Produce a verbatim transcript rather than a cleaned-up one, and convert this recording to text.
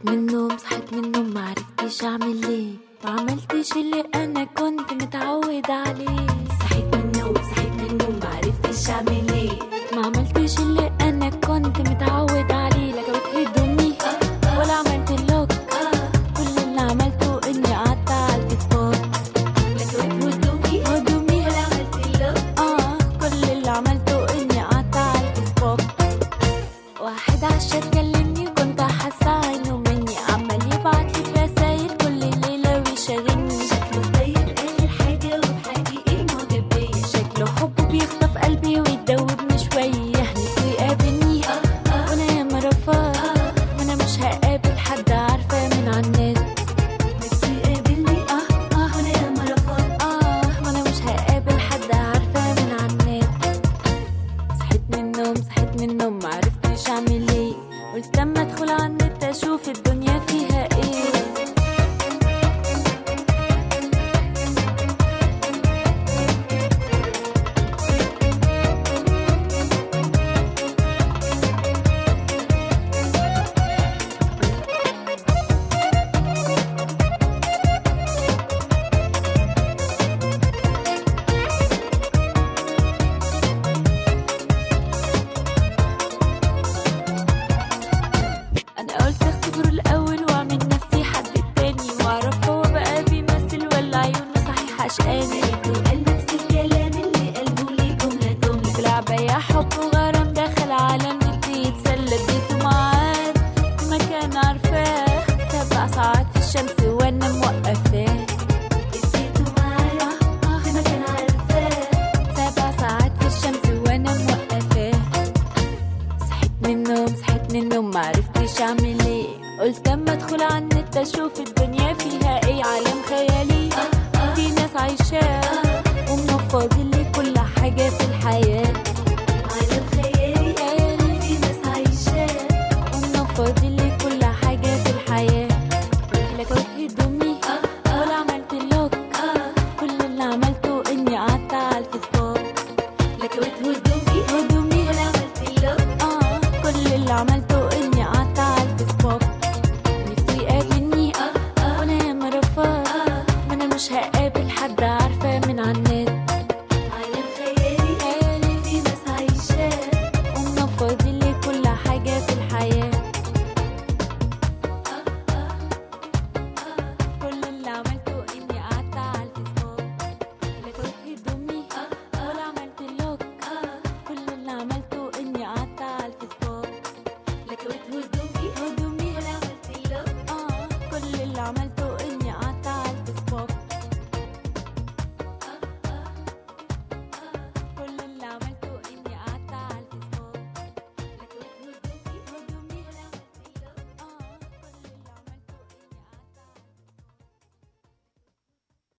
من النوم صحيت من النوم معرفتش اعمل ليه، ما عملتش اللي انا كنت متعود عليه. صحيت من النوم صحيت من النوم معرفتش اعمل ايه، ما عملتش اللي انا كنت متعود عليه. لا جوت هدومي ولا عملت اللوك، كل اللي عملته اني قعدت على الفيسبوك. لا جوت هدومي هدومي ولا عملت اللوك، اه كل اللي عملته اني قعدت على الفيسبوك. واحد عشان كلمني كنت حاسه عينه مني، عمال يبعتلي رسايل كل ليله ويشغلني. شكله طيب اخر حاجه وبحقيقي معجب بيا، شكله حبه بيخطف قلبي ويدوبني شويه، نفسه يقابلني وانا ياما رفضت. ما انا مش هقابل حد عارفه من على النت، نفسه يقابلني اه اه وانا ياما رفضت. اه ما انا مش هقابل حد عارفه من على النت. صحيت من النوم صحيت من النوم معرفتش اعمل ايه، قلت لما ادخل على النت اشوف الدنيا فيها ايه. انا قلت اختبره الاول واعمل نفسي حد تاني، واعرف هو بقى بيمثل ولا عيونه صحيح عشقاني. وقال نفس الكلام اللي قلبه لي جمله جمله، بلعبة يا حب وغرام دخل على النت يتسلى، اديته ميعاد في مكان عارفاه، سبع ساعات في الشمس وانا موقفاه. اديته معايا في مكان عارفاه، سبع ساعات في الشمس وانا موقفاه. صحيت من النوم صحيت من النوم معرفتش اعمل ايه، قلت اما ادخل على النت اشوف الدنيا فيها ايه. عالم خيالي في ناس عايشاه ومنفض لي كل حاجه في الحياه.